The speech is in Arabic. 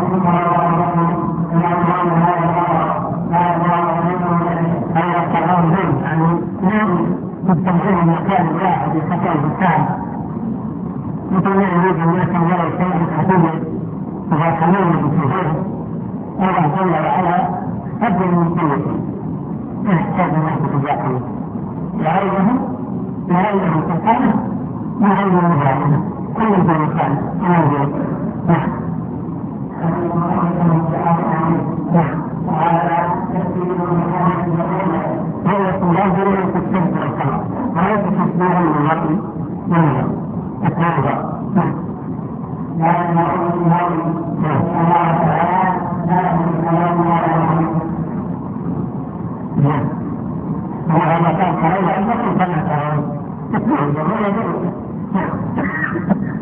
تستمعون المكان الواحد يستطيع بالساعة مثل ما يريد الناس أن يرى شيئا خفيا إذا كانوا بالسهولة الله جل وعلا أبدل من كل شيء لا يحتاج الناس تجاههم لعلهم سبحانه ما علم مجاهده كل ذي مكان كما يقول نعم لا يجري أن تستنكر الكلام ولا تستثمر من الوطن منه أثناء لكن الله تعالى لا وهذا كان كلام أنكم فلا ترون تسمعون ولا يجري